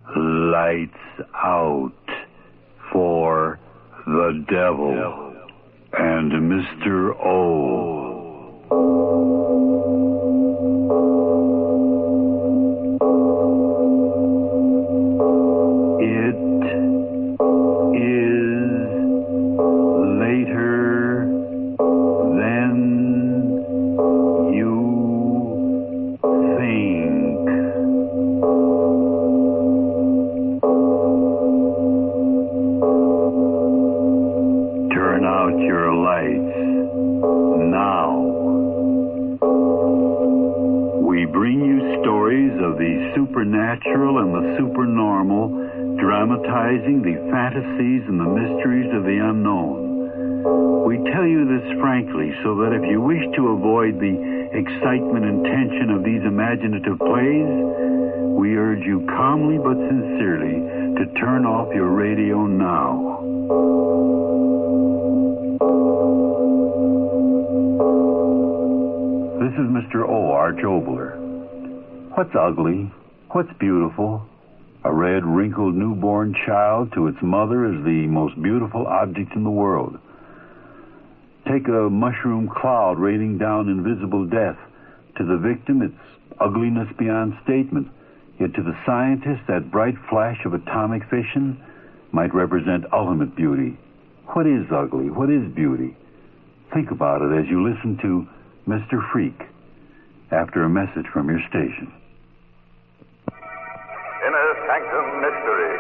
Lights out for the devil and Mr. O. Supernatural and the supernormal, dramatizing the fantasies and the mysteries of the unknown. We tell you this frankly so that if you wish to avoid the excitement and tension of these imaginative plays, we urge you calmly but sincerely to turn off your radio now. This is Mr. O. Arch Obler. What's ugly? What's beautiful? A red, wrinkled newborn child to its mother is the most beautiful object in the world. Take a mushroom cloud raining down invisible death. To the victim, it's ugliness beyond statement. Yet to the scientist, that bright flash of atomic fission might represent ultimate beauty. What is ugly? What is beauty? Think about it as you listen to Mr. Freak after a message from your station. Inner Sanctum Mystery.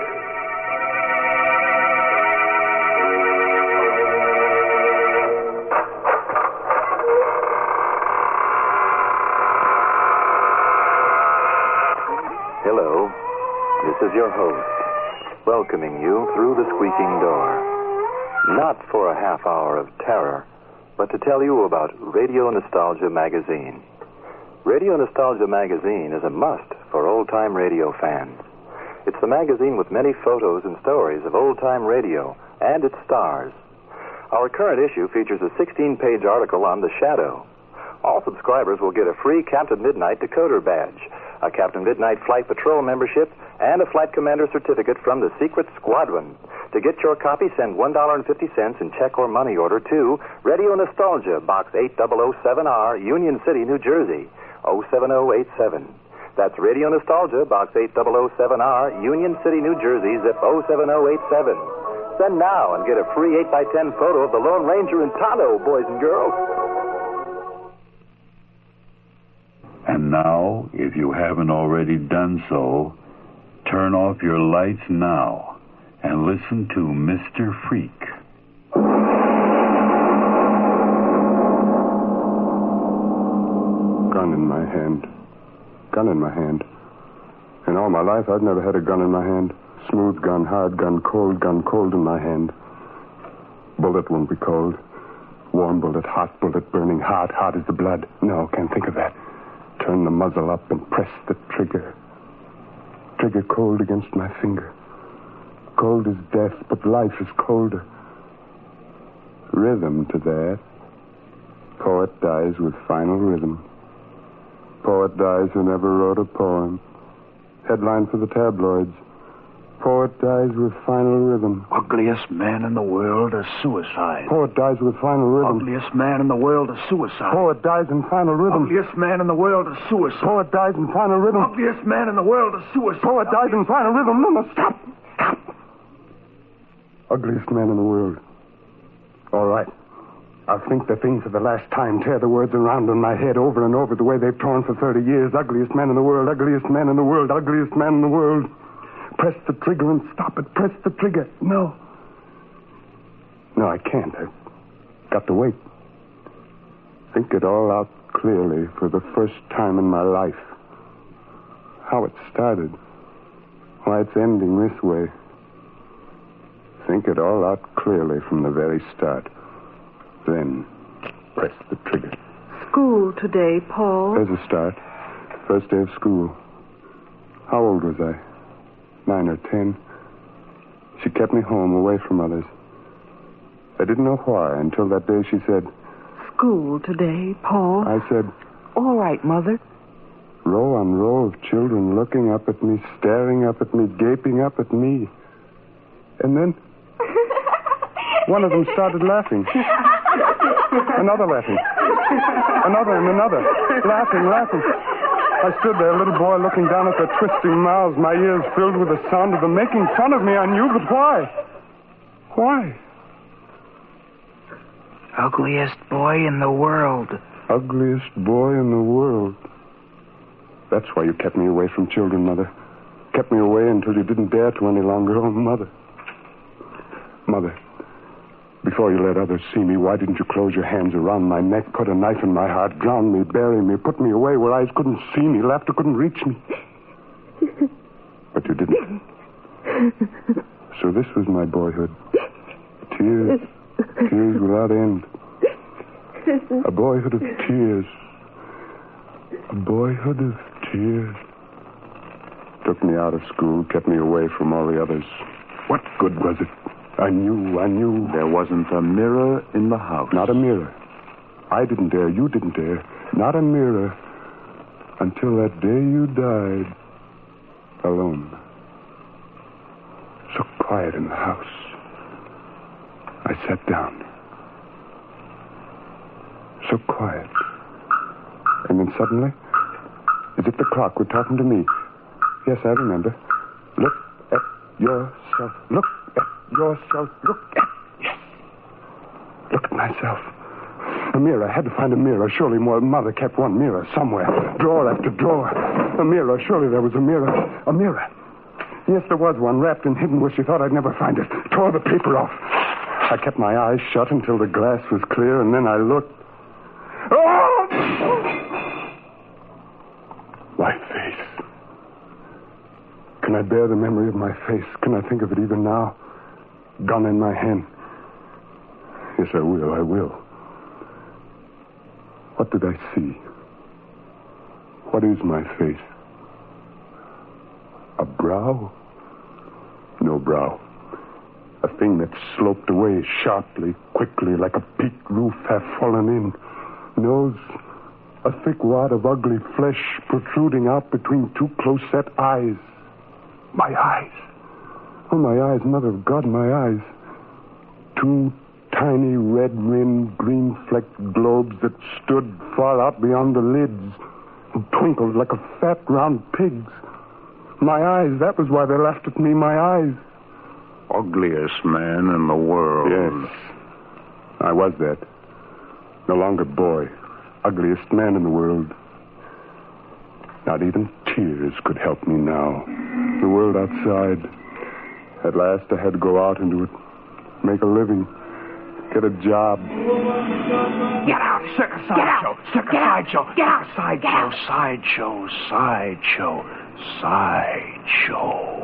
Hello, this is your host, welcoming you through the squeaking door. Not for a half hour of terror, but to tell you about Radio Nostalgia Magazine. Radio Nostalgia Magazine is a must for old-time radio fans. It's the magazine with many photos and stories of old-time radio and its stars. Our current issue features a 16-page article on The Shadow. All subscribers will get a free Captain Midnight decoder badge, a Captain Midnight Flight Patrol membership, and a Flight Commander certificate from the Secret Squadron. To get your copy, send $1.50 in check or money order to Radio Nostalgia, Box 8007R, Union City, New Jersey, 07087. That's Radio Nostalgia, Box 8007R, Union City, New Jersey, zip 07087. Send now and get a free 8x10 photo of the Lone Ranger and Tonto, boys and girls. And now, if you haven't already done so, turn off your lights now and listen to Mr. Freak. Gun in my hand. Gun in my hand. In all my life, I've never had a gun in my hand. Smooth gun, hard gun, cold in my hand. Bullet won't be cold. Warm bullet, hot bullet, burning hot as the blood. No, can't think of that. Turn the muzzle up and press the trigger. Trigger cold against my finger. Cold as death, but life is colder. Rhythm to that. Poet dies with final rhythm. Poet dies who never wrote a poem. Headline for the tabloids. Poet dies with final rhythm. Ugliest man in the world is suicide. Poet dies with final rhythm. Ugliest man in the world is suicide. Poet dies in final rhythm. Ugliest man in the world is suicide. Poet dies in final rhythm. Ugliest man in the world is suicide. Poet dies in final rhythm. No, stop. Ugliest man in the world. All right. I'll think the thing for the last time. Tear the words around in my head over and over the way they've torn for 30 years. Ugliest man in the world. Ugliest man in the world. Ugliest man in the world. Press the trigger and stop it. Press the trigger. No, I can't. I've got to wait. Think it all out clearly for the first time in my life. How it started. Why it's ending this way. Think it all out clearly from the very start. Then press the trigger. School today, Paul. There's a start. First day of school. How old was I? 9 or 10. She kept me home, away from others. I didn't know why until that day she said, School today, Paul. I said, All right, Mother. Row on row of children looking up at me, staring up at me, gaping up at me. And then one of them started laughing. Another laughing. Another and another. Laughing. I stood there, a little boy, looking down at their twisting mouths, my ears filled with the sound of them making fun of me. I knew, but why? Why? Ugliest boy in the world. Ugliest boy in the world. That's why you kept me away from children, Mother. Kept me away until you didn't dare to any longer. Oh, Mother. Mother, before you let others see me, why didn't you close your hands around my neck, put a knife in my heart, drown me, bury me, put me away where eyes couldn't see me, laughter couldn't reach me? But you didn't. So this was my boyhood. Tears without end. A boyhood of tears. A boyhood of tears. Took me out of school, kept me away from all the others. What good was it? I knew. There wasn't a mirror in the house. Not a mirror. I didn't dare. You didn't dare. Not a mirror. Until that day you died. Alone. So quiet in the house. I sat down. So quiet. And then suddenly, as if the clock were talking to me. Yes, I remember. Look at yourself. Look at yourself. Look at myself. A mirror. I had to find a mirror. Surely Mother kept one mirror somewhere. Drawer after drawer. A mirror. Surely there was a mirror. A mirror. Yes, there was one wrapped and hidden where she thought I'd never find it. Tore the paper off. I kept my eyes shut until the glass was clear, and then I looked. Oh! My face. Can I bear the memory of my face? Can I think of it even now? Gun in my hand. Yes, I will. What did I see? What is my face? A brow? No brow. A thing that sloped away sharply, quickly, like a peaked roof half fallen in. Nose, a thick wad of ugly flesh protruding out between two close-set eyes. My eyes. Oh, my eyes, Mother of God, my eyes. Two tiny red-rimmed, green-flecked globes that stood far out beyond the lids and twinkled like a fat, round pig's. My eyes, that was why they laughed at me, my eyes. Ugliest man in the world. Yes, I was that. No longer boy. Ugliest man in the world. Not even tears could help me now. The world outside. At last I had to go out into it. Make a living. Get a job. Get out! Circus sideshow! Circus sideshow! Sideshow!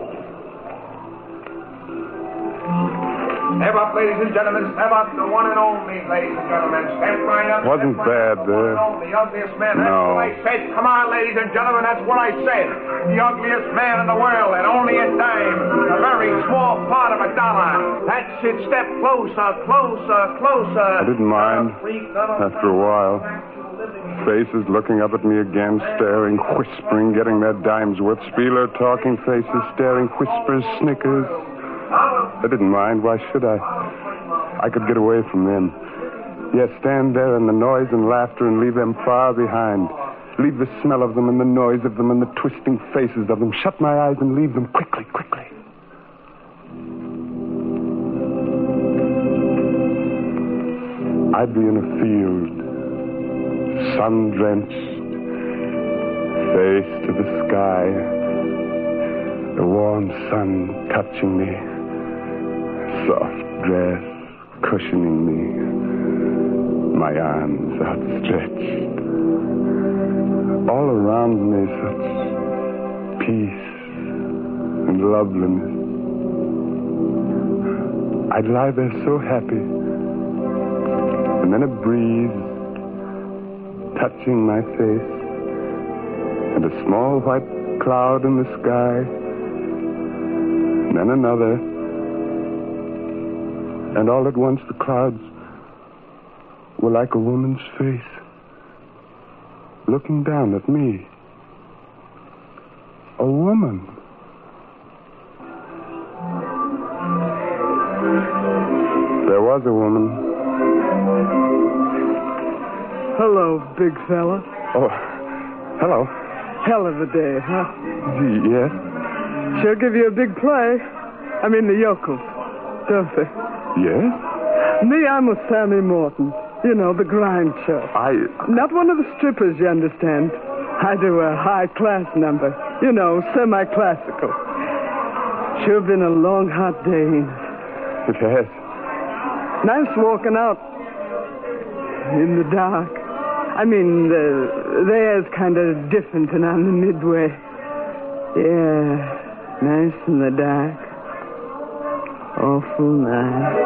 Step up, ladies and gentlemen. Step up, the one and only, ladies and gentlemen. Step right up. Wasn't bad, the ugliest man. That's No. what I said. Come on, ladies and gentlemen. That's what I said. The ugliest man in the world, and only a dime. A very small part of $1. That's it. Step closer. I didn't mind. After a while. Faces looking up at me again, staring, whispering, getting their dimes worth. Spieler talking faces, staring, whispers, snickers. I didn't mind. Why should I? I could get away from them. Yes, stand there in the noise and laughter and leave them far behind. Leave the smell of them and the noise of them and the twisting faces of them. Shut my eyes and leave them quickly. I'd be in a field, sun-drenched, face to the sky, the warm sun touching me, soft dress cushioning me, my arms outstretched. All around me such peace and loveliness. I'd lie there so happy. And then a breeze touching my face, and a small white cloud in the sky, and then another, and all at once the clouds were like a woman's face, looking down at me. A woman. There was a woman. Hello, big fella. Oh, hello. Hell of a day, huh? Yes? She'll give you a big play. I mean, the yokels, don't they? Yes? Me, I'm with Sammy Morton. You know, the grind show. Not one of the strippers, you understand. I do a high-class number. You know, semi-classical. Sure been a long, hot day. It has. Nice walking out in the dark. I mean, the air's kind of different than on the Midway. Yeah, nice in the dark. Awful nice.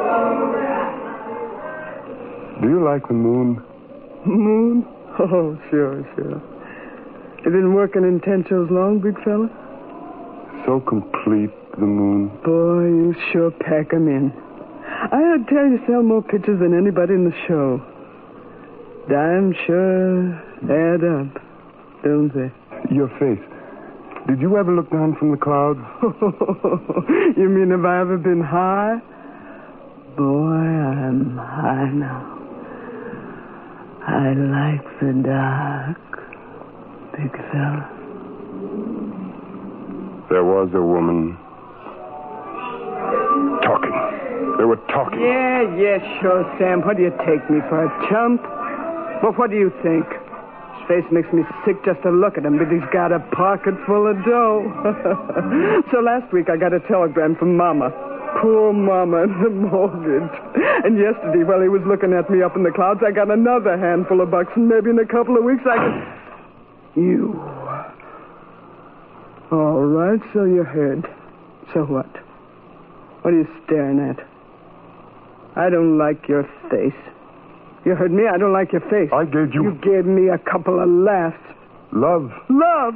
Do you like the moon? Moon? Oh, sure. You been working in tent shows long, big fella? So complete, the moon. Boy, you sure pack 'em in. I heard tell you sell more pictures than anybody in the show. Dimes sure add up, don't they? Your face. Did you ever look down from the clouds? You mean have I ever been high? Boy, I'm high now. I like the dark, big fella. There was a woman. Talking. They were talking. Yeah, sure, Sam. What do you take me for, a chump? Well, what do you think? His face makes me sick just to look at him, but he's got a pocket full of dough. So last week I got a telegram from Mama. Poor Mama and the mortgage. And yesterday, while he was looking at me up in the clouds, I got another handful of bucks, and maybe in a couple of weeks I could... You. All right, so you heard. So what? What are you staring at? I don't like your face. You heard me? I don't like your face. I gave you... You gave me a couple of laughs. Love. Love?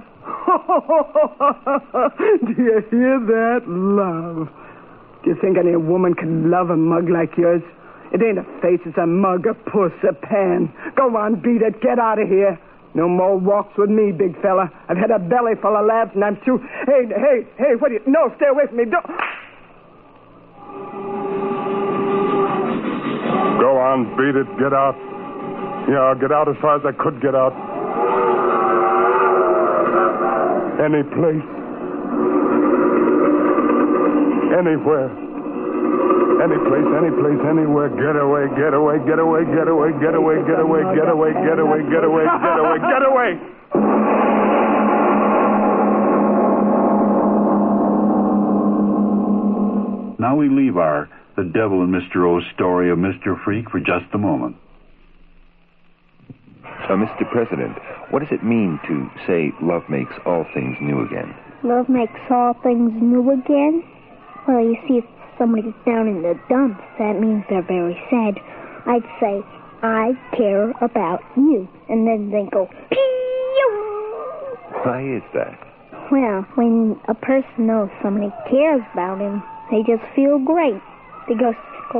Do you hear that? Love. Do you think any woman can love a mug like yours? It ain't a face, it's a mug, a puss, a pan. Go on, beat it. Get out of here. No more walks with me, big fella. I've had a belly full of laughs and I'm through. Hey, what do you... No, stay away from me. Don't... Go on, beat it. Get out. Yeah, I'll get out as far as I could get out. Any place. Anywhere. Any place, anywhere. Get away. Now we leave our The Devil and Mr. O's story of Mr. Freak for just a moment. Mr. President, what does it mean to say love makes all things new again? Love makes all things new again? Well, you see, if somebody's down in the dumps, that means they're very sad. I'd say, I care about you. And then they go, pew! Why is that? Well, when a person knows somebody cares about him, they just feel great. They go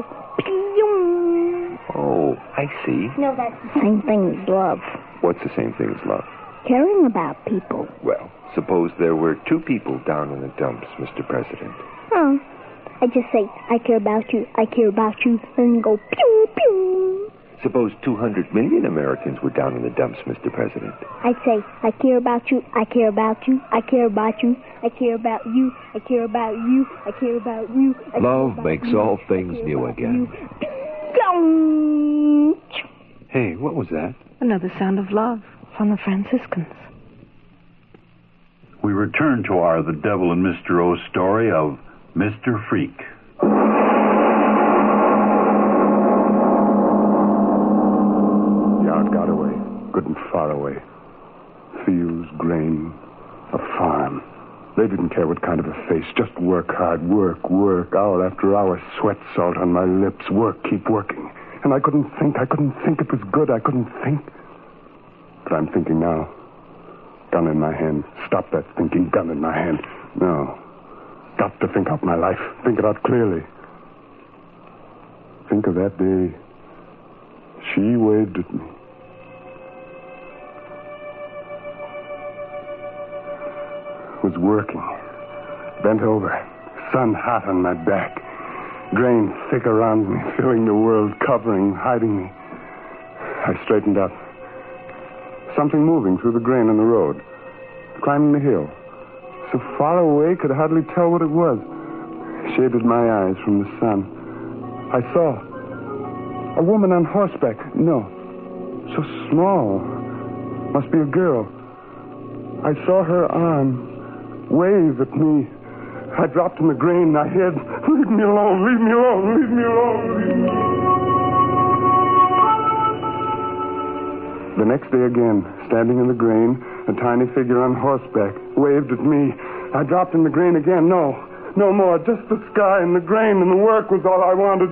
pew! Oh, I see. No, that's the same thing as love. What's the same thing as love? Caring about people. Well, suppose there were two people down in the dumps, Mr. President. Oh, I just say, I care about you, then go pew, pew. Suppose 200 million Americans were down in the dumps, Mr. President. I'd say, I care about you, I care about you, I care about you, I care about you, I care about you, I care about you. Love makes all things new again. Hey, what was that? Another sound of love from the Franciscans. We return to our The Devil and Mr. O story of Mr. Freak. Yard got away. Good and far away. Fields, grain, a farm. They didn't care what kind of a face. Just work hard. Work. Hour after hour. Sweat, salt on my lips. Work, keep working. And I couldn't think. It was good. I couldn't think. But I'm thinking now. Gun in my hand. Stop that thinking. Gun in my hand. No. Got to think out my life. Think it out clearly. Think of that day. She waved at me. It was working. Bent over, sun hot on my back. Grain thick around me, filling the world, covering, hiding me. I straightened up. Something moving through the grain on the road. Climbing the hill. So far away, could hardly tell what it was. Shaded my eyes from the sun. I saw a woman on horseback. No, so small. Must be a girl. I saw her arm wave at me. I dropped in the grain. I hid. Leave me alone, leave me alone, leave me alone, leave me alone. The next day again, standing in the grain, a tiny figure on horseback waved at me. I dropped in the grain again. No more. Just the sky and the grain and the work was all I wanted.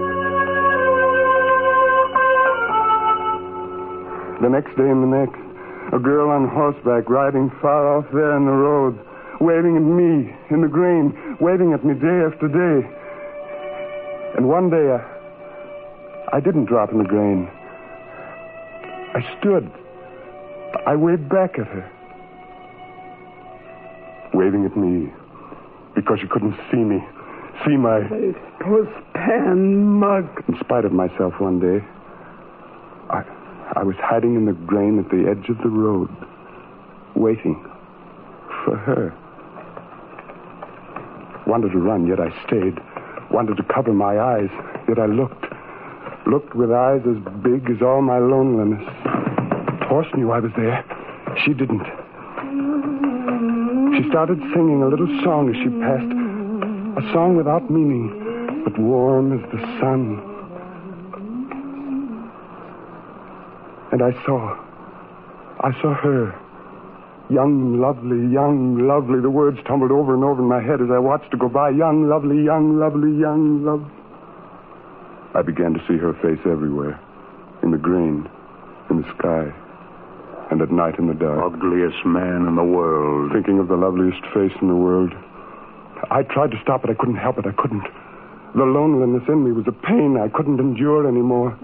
The next day and the next, a girl on horseback riding far off there in the road, waving at me in the grain, waving at me day after day. And one day, I didn't drop in the grain. I stood. I waved back at her. Waving at me because she couldn't see me. See my... Puss-pan mug. In spite of myself one day, I was hiding in the grain at the edge of the road, waiting for her. Wanted to run, yet I stayed. Wanted to cover my eyes, yet I looked. Looked with eyes as big as all my loneliness. Horse knew I was there. She didn't. She started singing a little song as she passed. A song without meaning, but warm as the sun. And I saw her. Young, lovely. The words tumbled over and over in my head as I watched her go by. Young, lovely, young, lovely, young, lovely. I began to see her face everywhere. In the grain, in the sky, and at night in the dark. Ugliest man in the world. Thinking of the loveliest face in the world. I tried to stop it. I couldn't help it. I couldn't. The loneliness in me was a pain I couldn't endure anymore.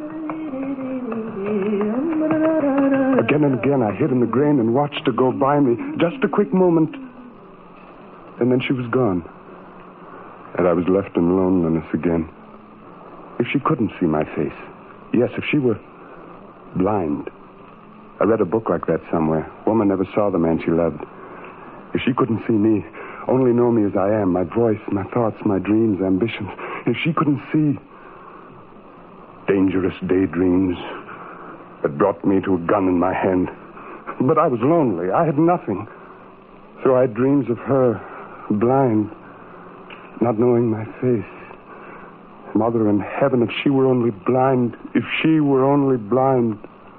Again and again, I hid in the grain and watched her go by me. Just a quick moment. And then she was gone. And I was left in loneliness again. If she couldn't see my face. Yes, if she were blind. I read a book like that somewhere. Woman never saw the man she loved. If she couldn't see me, only know me as I am, my voice, my thoughts, my dreams, ambitions. If she couldn't see dangerous daydreams that brought me to a gun in my hand. But I was lonely. I had nothing. So I had dreams of her, blind, not knowing my face. Mother in heaven, if she were only blind, if she were only blind.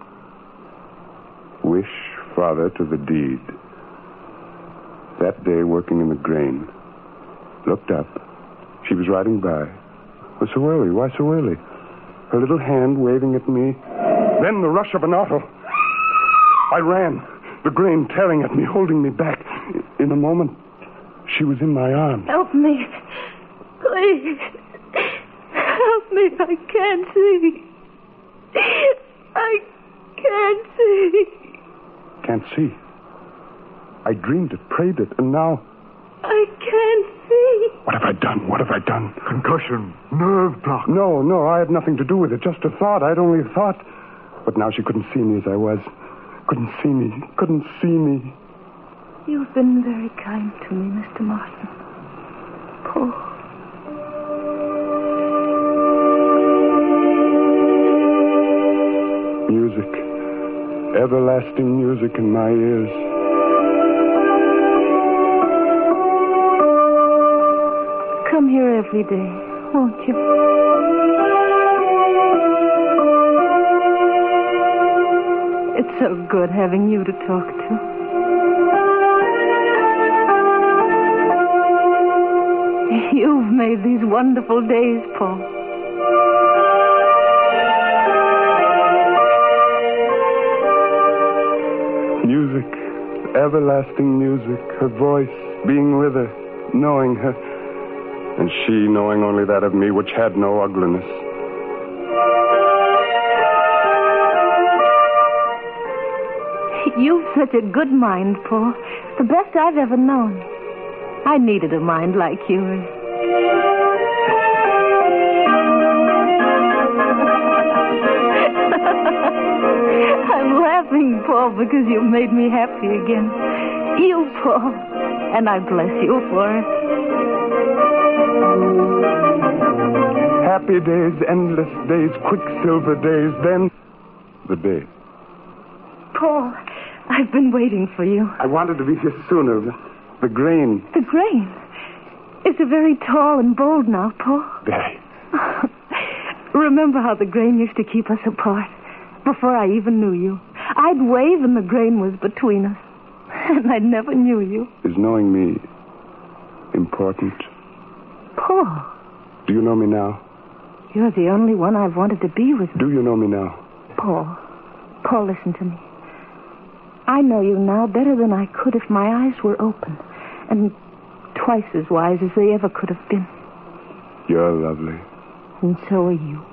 Wish, Father, to the deed. That day, working in the grain, looked up. She was riding by. Oh, so early? Why so early? Her little hand waving at me. Then the rush of an auto. I ran, the grain tearing at me, holding me back. In a moment, she was in my arms. Help me. Please. Help me. I can't see. I can't see. Can't see. I dreamed it, prayed it, and now... I can't see. What have I done? What have I done? Concussion. Nerve block. No, I had nothing to do with it. Just a thought. I'd only thought. But now she couldn't see me as I was. Couldn't see me. You've been very kind to me, Mr. Martin. Paul. Music. Everlasting music in my ears. Come here every day, won't you? It's so good having you to talk to. You've made these wonderful days, Paul. Music, everlasting music, her voice, being with her, knowing her, and she knowing only that of me which had no ugliness. You've such a good mind, Paul. The best I've ever known. I needed a mind like yours. I'm laughing, Paul, because you've made me happy again. You, Paul. And I bless you for it. Happy days, endless days, quicksilver days, then the day. Paul, I've been waiting for you. I wanted to be here sooner. The grain. The grain? It's very tall and bold now, Paul. Very. Remember how the grain used to keep us apart? Before I even knew you. I'd wave and the grain was between us. And I never knew you. Is knowing me important? Paul. Do you know me now? You're the only one I've wanted to be with. Do you know me now? Paul, listen to me. I know you now better than I could if my eyes were open. And twice as wise as they ever could have been. You're lovely. And so are you.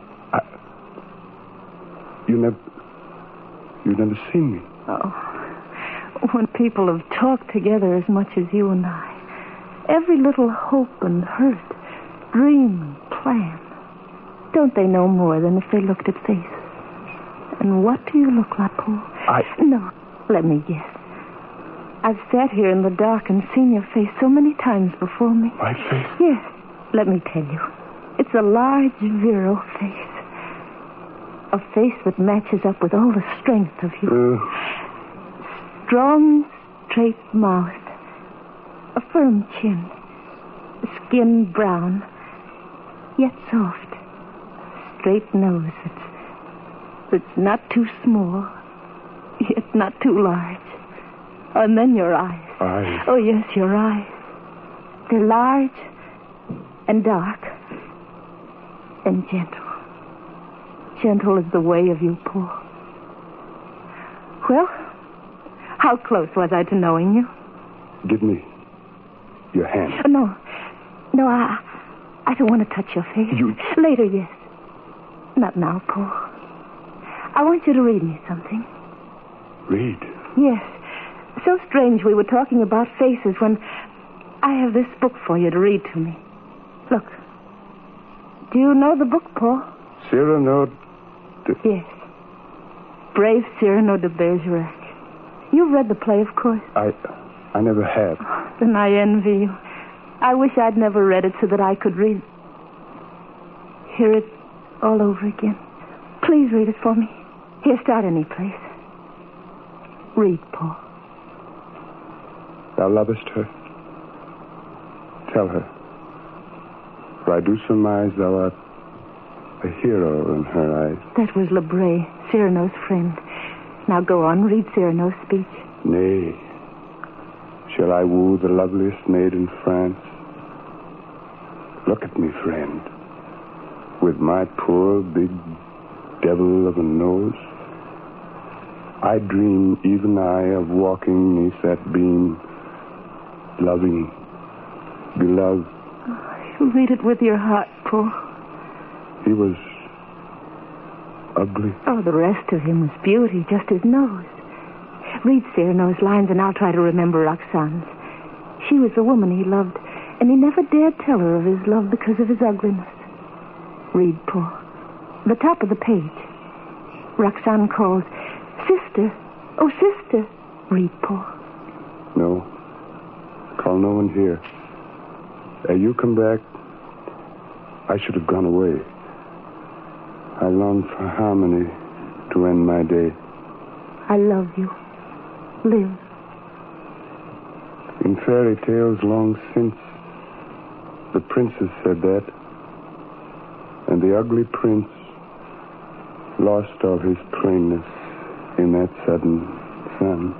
You've never seen me. Oh. When people have talked together as much as you and I, every little hope and hurt, dream and plan, don't they know more than if they looked at faces? And what do you look like, Paul? No, let me guess. I've sat here in the dark and seen your face so many times before me. My face? Yes, let me tell you. It's a large, virile face. A face that matches up with all the strength of you. Strong, straight mouth. A firm chin. Skin brown, yet soft. Straight nose that's not too small, yet not too large. And then your eyes. Eyes? Oh, yes, your eyes. They're large and dark and gentle. Gentle is the way of you, Paul. Well, how close was I to knowing you? Give me your hand. No, I don't want to touch your face. Later, yes. Not now, Paul. I want you to read me something. Read? Yes. So strange we were talking about faces when I have this book for you to read to me. Look. Do you know the book, Paul? Cyrano de... Yes. Brave Cyrano de Bergerac. You've read the play, of course. I never have. Then I envy you. I wish I'd never read it so that I could hear it all over again. Please read it for me. Here, start any place. Read, Paul. Thou lovest her. Tell her. For I do surmise thou art a hero in her eyes. That was Lebray, Cyrano's friend. Now go on, read Cyrano's speech. Nay. Shall I woo the loveliest maid in France? Look at me, friend. With my poor, big devil of a nose, I dream, even I, of walking neath that beam, loving, beloved. Oh, you read it with your heart, Paul. He was ugly. Oh, the rest of him was beauty, just his nose. Read Cyrano's lines, and I'll try to remember Roxane's. She was the woman he loved, and he never dared tell her of his love because of his ugliness. Read, Paul. The top of the page. Roxane calls, "Sister, oh, sister." Read, Paul. No. Call no one here. You come back. I should have gone away. I long for harmony to end my day. I love you. Live. In fairy tales long since, the princess said that, and the ugly prince lost all his plainness in that sudden sun.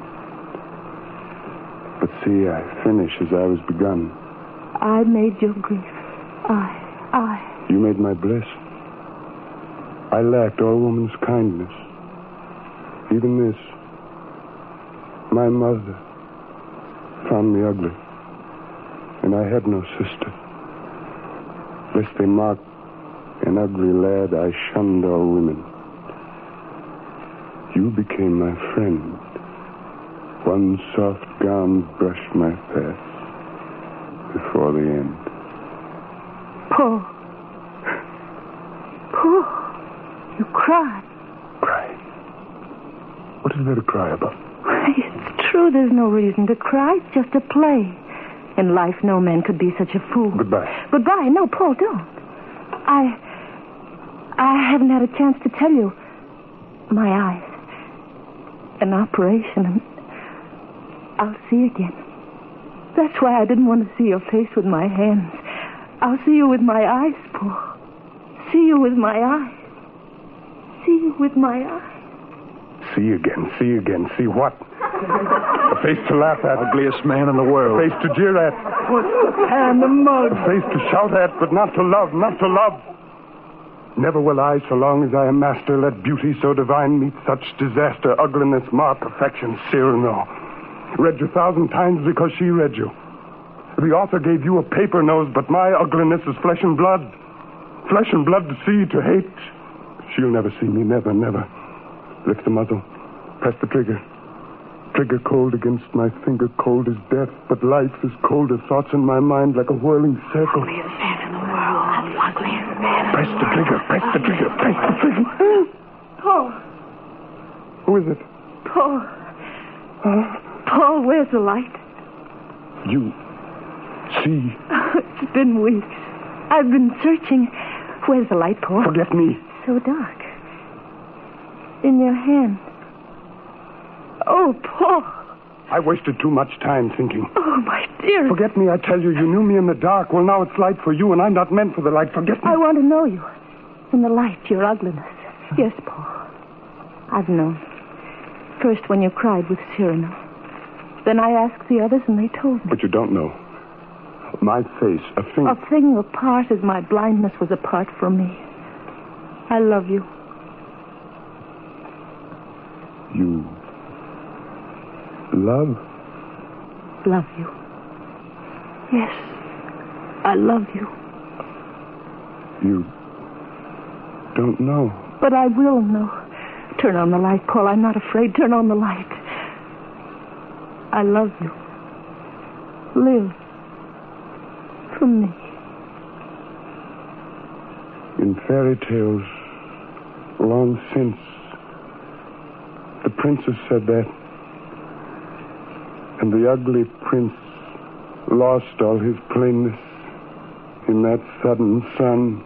But see, I finish as I was begun. I made your grief. I. You made my bliss. I lacked all woman's kindness. Even this. My mother found me ugly, and I had no sister. Lest they mocked an ugly lad, I shunned all women. You became my friend, One soft gown brushed my face before the end. Paul. Paul, you cried. Cry? What is there to cry about? It's true there's no reason to cry. It's just a play. In life, no man could be such a fool. Goodbye. Goodbye. No, Paul, don't. I haven't had a chance to tell you. My eyes. An operation, and I'll see again. That's why I didn't want to see your face with my hands. I'll see you with my eyes, Paul. See you with my eyes. See you with my eyes. See again. See what? A face to laugh at. Ugliest man in the world. A face to jeer at. What's the hand, the mug? A face to shout at, but not to love, not to love. Never will I, so long as I am master, let beauty so divine meet such disaster, ugliness, mar perfection, Cyrano. Read you 1,000 times because she read you. The author gave you a paper nose, but my ugliness is flesh and blood. Flesh and blood to see, to hate. She'll never see me, never, never. Lift the muzzle. Press the trigger. Trigger cold against my finger, cold as death, but life is colder. Thoughts in my mind like a whirling circle. Ugliest man in the world. Ugliest man. Press the trigger. Press the trigger. Press the trigger. Paul. Who is it? Paul. Paul, where's the light? You see. It's been weeks. I've been searching. Where's the light, Paul? Forget me. So dark. In your hand. Oh, Paul. I wasted too much time thinking. Oh, my dear. Forget me, I tell you. You knew me in the dark. Well, now it's light for you, and I'm not meant for the light. Forget me. I want to know you. In the light, your ugliness. Yes, Paul. I've known. First when you cried with Cyrano. Then I asked the others, and they told me. But you don't know. My face, a thing... A thing apart as my blindness was apart from me. I love you. You... love? Love you. Yes, I love you. You don't know. But I will know. Turn on the light, Paul. I'm not afraid. Turn on the light. I love you. Live. For me. In fairy tales, long since, the princess said that. And the ugly prince lost all his plainness in that sudden sun.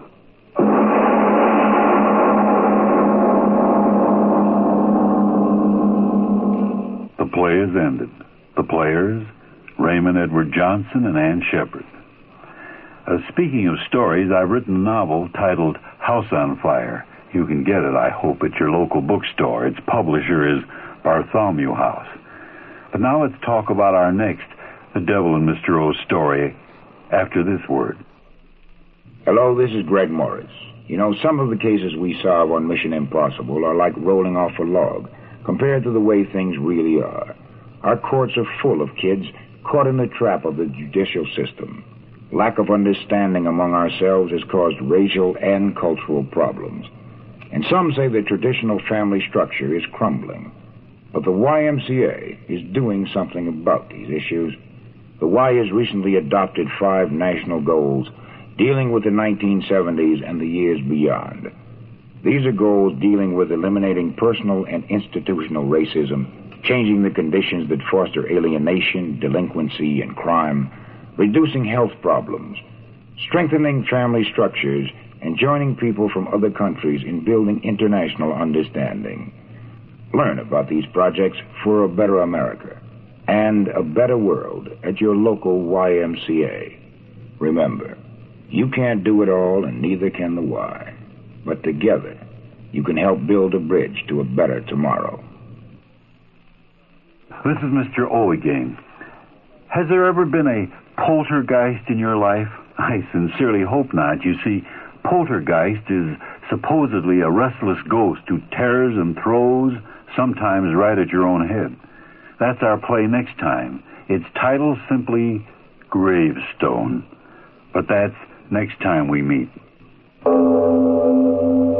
The play is ended. The players, Raymond Edward Johnson and Ann Shepard. Speaking of stories, I've written a novel titled House on Fire. You can get it, I hope, at your local bookstore. Its publisher is Bartholomew House. But now let's talk about our next The Devil and Mr. O's story after this word. Hello, this is Greg Morris. You know, some of the cases we solve on Mission Impossible are like rolling off a log compared to the way things really are. Our courts are full of kids caught in the trap of the judicial system. Lack of understanding among ourselves has caused racial and cultural problems. And some say the traditional family structure is crumbling. But the YMCA is doing something about these issues. The Y has recently adopted 5 national goals dealing with the 1970s and the years beyond. These are goals dealing with eliminating personal and institutional racism, changing the conditions that foster alienation, delinquency, and crime, reducing health problems, strengthening family structures, and joining people from other countries in building international understanding. Learn about these projects for a better America and a better world at your local YMCA. Remember, you can't do it all, and neither can the Y. But together, you can help build a bridge to a better tomorrow. This is Mr. O again. Has there ever been a poltergeist in your life? I sincerely hope not. You see, poltergeist is supposedly a restless ghost who tears and throws, sometimes right at your own head. That's our play next time. Its title simply Gravestone. But that's next time we meet.